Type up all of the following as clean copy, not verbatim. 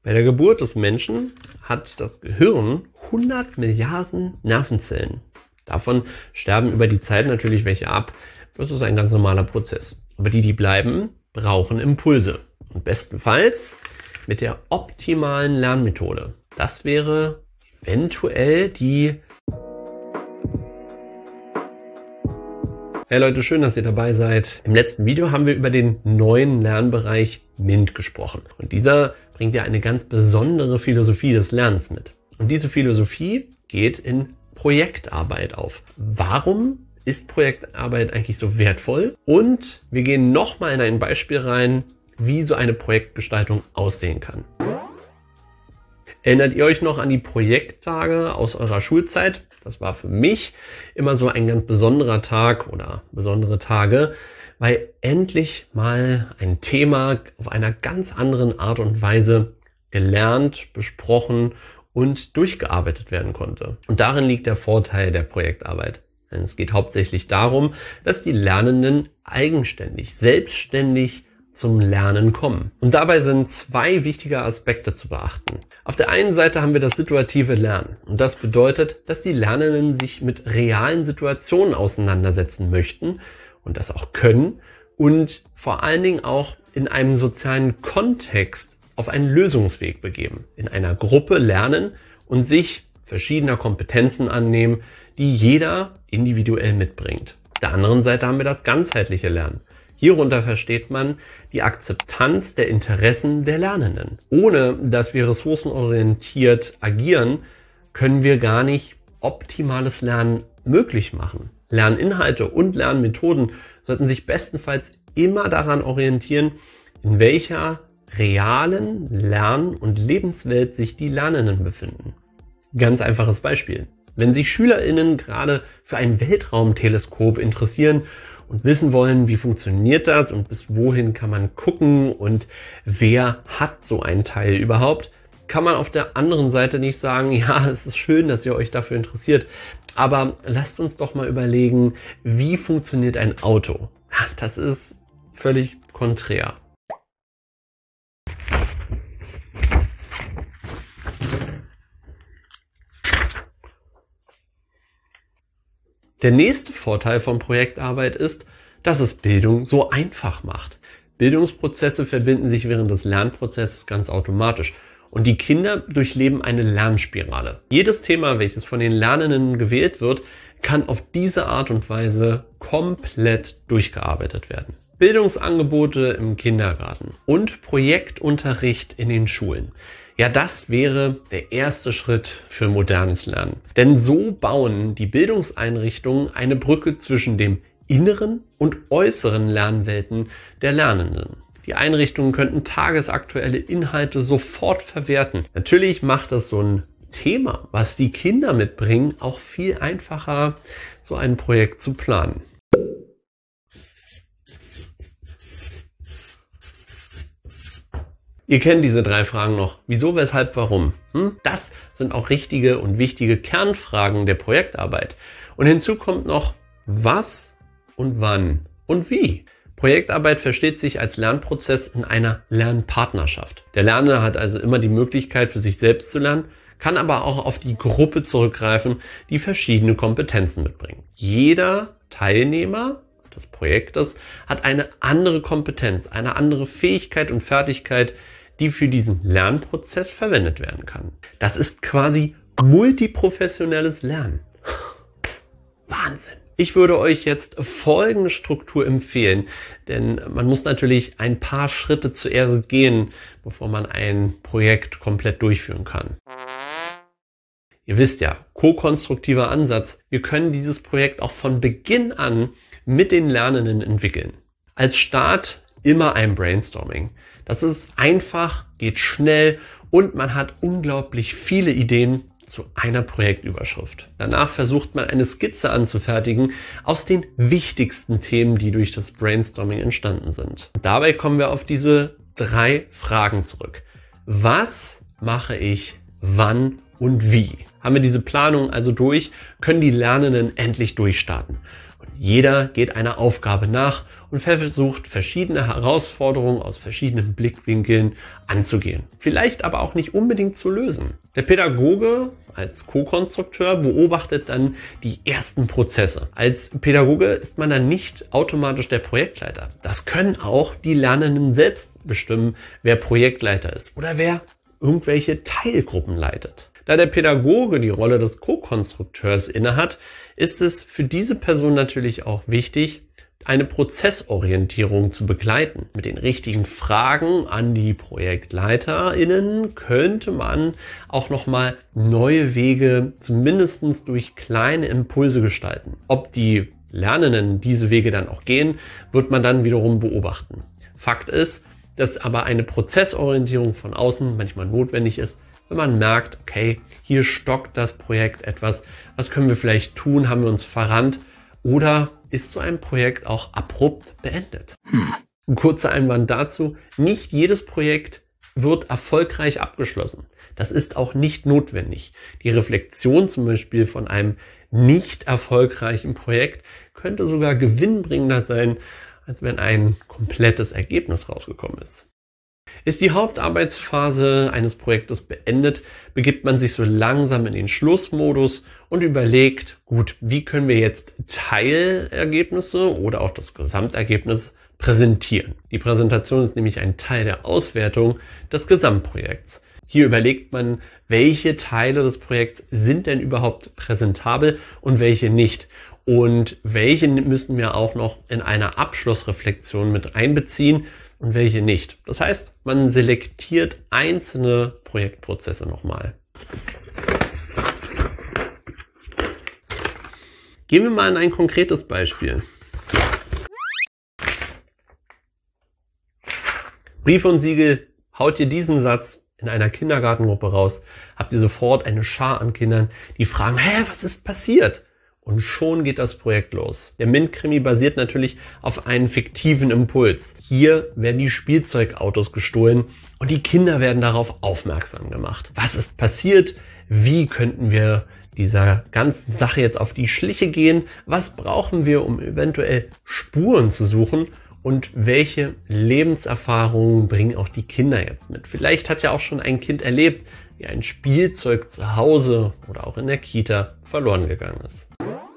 Bei der Geburt des Menschen hat das Gehirn 100 Milliarden Nervenzellen. Davon sterben über die Zeit natürlich welche ab. Das ist ein ganz normaler Prozess. Aber die bleiben, brauchen Impulse. Und bestenfalls mit der optimalen Lernmethode. Das wäre eventuell die... Hey Leute, schön, dass ihr dabei seid. Im letzten Video haben wir über den neuen Lernbereich MINT gesprochen. Und dieser bringt ja eine ganz besondere Philosophie des Lernens mit. Und diese Philosophie geht in Projektarbeit auf. Warum ist Projektarbeit eigentlich so wertvoll? Und wir gehen nochmal in ein Beispiel rein, wie so eine Projektgestaltung aussehen kann. Erinnert ihr euch noch an die Projekttage aus eurer Schulzeit? Das war für mich immer so ein ganz besonderer Tag oder besondere Tage, weil endlich mal ein Thema auf einer ganz anderen Art und Weise gelernt, besprochen und durchgearbeitet werden konnte. Und darin liegt der Vorteil der Projektarbeit. Denn es geht hauptsächlich darum, dass die Lernenden eigenständig, selbstständig zum Lernen kommen. Und dabei sind zwei wichtige Aspekte zu beachten. Auf der einen Seite haben wir das situative Lernen. Und das bedeutet, dass die Lernenden sich mit realen Situationen auseinandersetzen möchten und das auch können und vor allen Dingen auch in einem sozialen Kontext auf einen Lösungsweg begeben. In einer Gruppe lernen und sich verschiedener Kompetenzen annehmen, die jeder individuell mitbringt. Auf der anderen Seite haben wir das ganzheitliche Lernen. Hierunter versteht man die Akzeptanz der Interessen der Lernenden. Ohne dass wir ressourcenorientiert agieren, können wir gar nicht optimales Lernen möglich machen. Lerninhalte und Lernmethoden sollten sich bestenfalls immer daran orientieren, in welcher realen Lern- und Lebenswelt sich die Lernenden befinden. Ganz einfaches Beispiel. Wenn sich SchülerInnen gerade für ein Weltraumteleskop interessieren und wissen wollen, wie funktioniert das und bis wohin kann man gucken und wer hat so ein Teil überhaupt, kann man auf der anderen Seite nicht sagen, ja, es ist schön, dass ihr euch dafür interessiert, aber lasst uns doch mal überlegen, wie funktioniert ein Auto? Ja, das ist völlig konträr. Der nächste Vorteil von Projektarbeit ist, dass es Bildung so einfach macht. Bildungsprozesse verbinden sich während des Lernprozesses ganz automatisch und die Kinder durchleben eine Lernspirale. Jedes Thema, welches von den Lernenden gewählt wird, kann auf diese Art und Weise komplett durchgearbeitet werden. Bildungsangebote im Kindergarten und Projektunterricht in den Schulen. Ja, das wäre der erste Schritt für modernes Lernen. Denn so bauen die Bildungseinrichtungen eine Brücke zwischen dem inneren und äußeren Lernwelten der Lernenden. Die Einrichtungen könnten tagesaktuelle Inhalte sofort verwerten. Natürlich macht das so ein Thema, was die Kinder mitbringen, auch viel einfacher, so ein Projekt zu planen. Ihr kennt diese 3 Fragen noch. Wieso, weshalb, warum? Das sind auch richtige und wichtige Kernfragen der Projektarbeit. Und hinzu kommt noch, was und wann und wie. Projektarbeit versteht sich als Lernprozess in einer Lernpartnerschaft. Der Lernende hat also immer die Möglichkeit, für sich selbst zu lernen, kann aber auch auf die Gruppe zurückgreifen, die verschiedene Kompetenzen mitbringen. Jeder Teilnehmer des Projektes hat eine andere Kompetenz, eine andere Fähigkeit und Fertigkeit, die für diesen Lernprozess verwendet werden kann. Das ist quasi multiprofessionelles Lernen. Wahnsinn! Ich würde euch jetzt folgende Struktur empfehlen, denn man muss natürlich ein paar Schritte zuerst gehen, bevor man ein Projekt komplett durchführen kann. Ihr wisst ja, ko-konstruktiver Ansatz. Wir können dieses Projekt auch von Beginn an mit den Lernenden entwickeln. Als Start immer ein Brainstorming. Das ist einfach, geht schnell und man hat unglaublich viele Ideen zu einer Projektüberschrift. Danach versucht man eine Skizze anzufertigen aus den wichtigsten Themen, die durch das Brainstorming entstanden sind. Und dabei kommen wir auf diese 3 Fragen zurück. Was mache ich, wann und wie? Haben wir diese Planung also durch, können die Lernenden endlich durchstarten. Und jeder geht einer Aufgabe nach und versucht, verschiedene Herausforderungen aus verschiedenen Blickwinkeln anzugehen. Vielleicht aber auch nicht unbedingt zu lösen. Der Pädagoge als Co-Konstrukteur beobachtet dann die ersten Prozesse. Als Pädagoge ist man dann nicht automatisch der Projektleiter. Das können auch die Lernenden selbst bestimmen, wer Projektleiter ist oder wer irgendwelche Teilgruppen leitet. Da der Pädagoge die Rolle des Co-Konstrukteurs innehat, ist es für diese Person natürlich auch wichtig, eine Prozessorientierung zu begleiten. Mit den richtigen Fragen an die ProjektleiterInnen könnte man auch nochmal neue Wege zumindest durch kleine Impulse gestalten. Ob die Lernenden diese Wege dann auch gehen, wird man dann wiederum beobachten. Fakt ist, dass aber eine Prozessorientierung von außen manchmal notwendig ist, wenn man merkt, okay, hier stockt das Projekt etwas, was können wir vielleicht tun, haben wir uns verrannt oder ist so ein Projekt auch abrupt beendet. Ein kurzer Einwand dazu, nicht jedes Projekt wird erfolgreich abgeschlossen. Das ist auch nicht notwendig. Die Reflexion zum Beispiel von einem nicht erfolgreichen Projekt könnte sogar gewinnbringender sein, als wenn ein komplettes Ergebnis rausgekommen ist. Ist die Hauptarbeitsphase eines Projektes beendet, begibt man sich so langsam in den Schlussmodus und überlegt, gut, wie können wir jetzt Teilergebnisse oder auch das Gesamtergebnis präsentieren. Die Präsentation ist nämlich ein Teil der Auswertung des Gesamtprojekts. Hier überlegt man, welche Teile des Projekts sind denn überhaupt präsentabel und welche nicht. Und welche müssen wir auch noch in einer Abschlussreflexion mit einbeziehen und welche nicht. Das heißt, man selektiert einzelne Projektprozesse nochmal. Gehen wir mal in ein konkretes Beispiel. Brief und Siegel, haut ihr diesen Satz in einer Kindergartengruppe raus, habt ihr sofort eine Schar an Kindern, die fragen, was ist passiert? Und schon geht das Projekt los. Der MINT-Krimi basiert natürlich auf einem fiktiven Impuls. Hier werden die Spielzeugautos gestohlen und die Kinder werden darauf aufmerksam gemacht. Was ist passiert? Wie könnten wir dieser ganzen Sache jetzt auf die Schliche gehen? Was brauchen wir, um eventuell Spuren zu suchen? Und welche Lebenserfahrungen bringen auch die Kinder jetzt mit? Vielleicht hat ja auch schon ein Kind erlebt, wie ein Spielzeug zu Hause oder auch in der Kita verloren gegangen ist.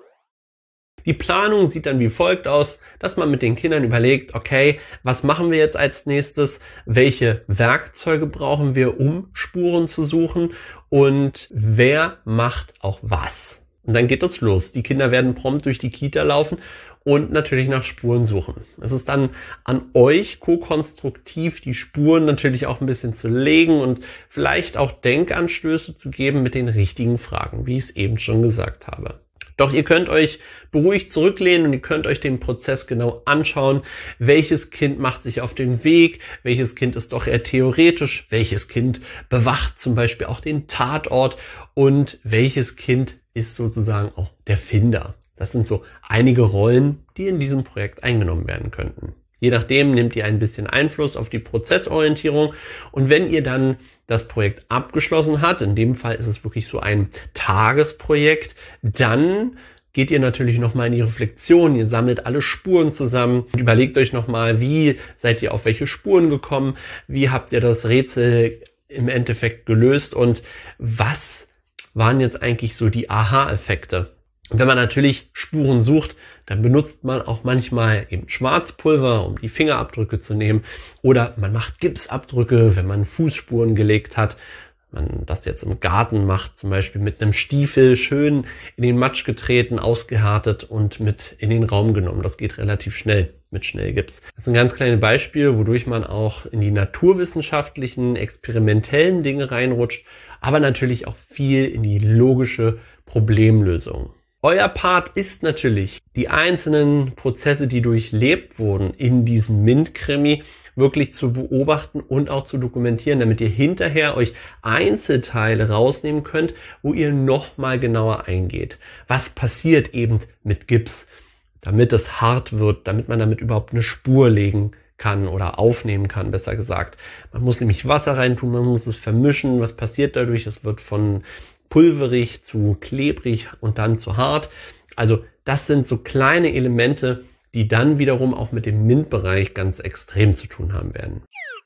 Die Planung sieht dann wie folgt aus, dass man mit den Kindern überlegt, okay, was machen wir jetzt als nächstes? Welche Werkzeuge brauchen wir, um Spuren zu suchen? Und wer macht auch was? Und dann geht es los. Die Kinder werden prompt durch die Kita laufen und natürlich nach Spuren suchen. Es ist dann an euch, ko-konstruktiv die Spuren natürlich auch ein bisschen zu legen und vielleicht auch Denkanstöße zu geben mit den richtigen Fragen, wie ich es eben schon gesagt habe. Doch ihr könnt euch beruhigt zurücklehnen und ihr könnt euch den Prozess genau anschauen. Welches Kind macht sich auf den Weg? Welches Kind ist doch eher theoretisch? Welches Kind bewacht zum Beispiel auch den Tatort? Und welches Kind ist sozusagen auch der Finder? Das sind so einige Rollen, die in diesem Projekt eingenommen werden könnten. Je nachdem nehmt ihr ein bisschen Einfluss auf die Prozessorientierung und wenn ihr dann das Projekt abgeschlossen habt, in dem Fall ist es wirklich so ein Tagesprojekt, dann geht ihr natürlich nochmal in die Reflexion, ihr sammelt alle Spuren zusammen und überlegt euch nochmal, wie seid ihr auf welche Spuren gekommen, wie habt ihr das Rätsel im Endeffekt gelöst und was waren jetzt eigentlich so die Aha-Effekte. Wenn man natürlich Spuren sucht, dann benutzt man auch manchmal eben Schwarzpulver, um die Fingerabdrücke zu nehmen. Oder man macht Gipsabdrücke, wenn man Fußspuren gelegt hat. Man das jetzt im Garten macht, zum Beispiel mit einem Stiefel schön in den Matsch getreten, ausgehärtet und mit in den Raum genommen. Das geht relativ schnell mit Schnellgips. Das ist ein ganz kleines Beispiel, wodurch man auch in die naturwissenschaftlichen, experimentellen Dinge reinrutscht, aber natürlich auch viel in die logische Problemlösung. Euer Part ist natürlich, die einzelnen Prozesse, die durchlebt wurden in diesem MINT-Krimi, wirklich zu beobachten und auch zu dokumentieren, damit ihr hinterher euch Einzelteile rausnehmen könnt, wo ihr nochmal genauer eingeht. Was passiert eben mit Gips, damit es hart wird, damit man damit überhaupt eine Spur legen kann oder aufnehmen kann, besser gesagt. Man muss nämlich Wasser reintun, man muss es vermischen. Was passiert dadurch? Es wird von pulverig zu klebrig und dann zu hart. Also das sind so kleine Elemente, die dann wiederum auch mit dem MINT-Bereich ganz extrem zu tun haben werden.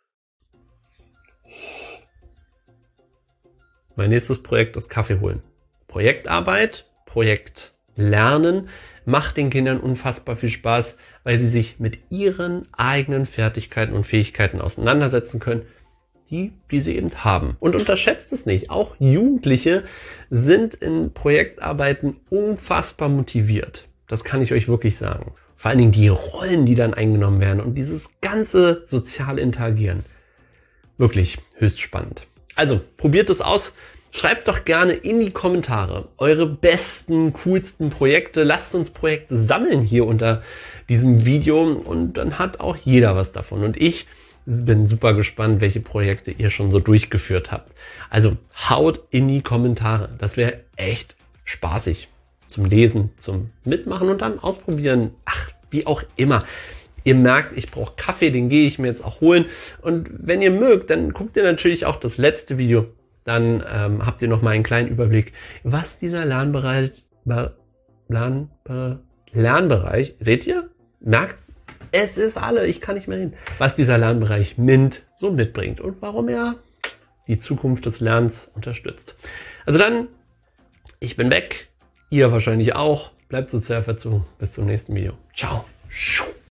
Mein nächstes Projekt ist Kaffee holen. Projektarbeit, Projektlernen macht den Kindern unfassbar viel Spaß, weil sie sich mit ihren eigenen Fertigkeiten und Fähigkeiten auseinandersetzen können, die sie eben haben. Und unterschätzt es nicht, auch Jugendliche sind in Projektarbeiten unfassbar motiviert. Das kann ich euch wirklich sagen. Vor allen Dingen die Rollen, die dann eingenommen werden und dieses ganze soziale Interagieren. Wirklich höchst spannend. Also, probiert es aus. Schreibt doch gerne in die Kommentare eure besten, coolsten Projekte. Lasst uns Projekte sammeln hier unter diesem Video und dann hat auch jeder was davon. Und ich bin super gespannt, welche Projekte ihr schon so durchgeführt habt. Also haut in die Kommentare. Das wäre echt spaßig zum Lesen, zum Mitmachen und dann ausprobieren. Ach, wie auch immer. Ihr merkt, ich brauche Kaffee, den gehe ich mir jetzt auch holen. Und wenn ihr mögt, dann guckt ihr natürlich auch das letzte Video. Dann habt ihr noch mal einen kleinen Überblick, was dieser Lernbereich, seht ihr? Merkt, es ist alle, ich kann nicht mehr reden, was dieser Lernbereich MINT so mitbringt und warum er die Zukunft des Lernens unterstützt. Also dann, ich bin weg, ihr wahrscheinlich auch. Bleibt sozial verzogen. Bis zum nächsten Video. Ciao.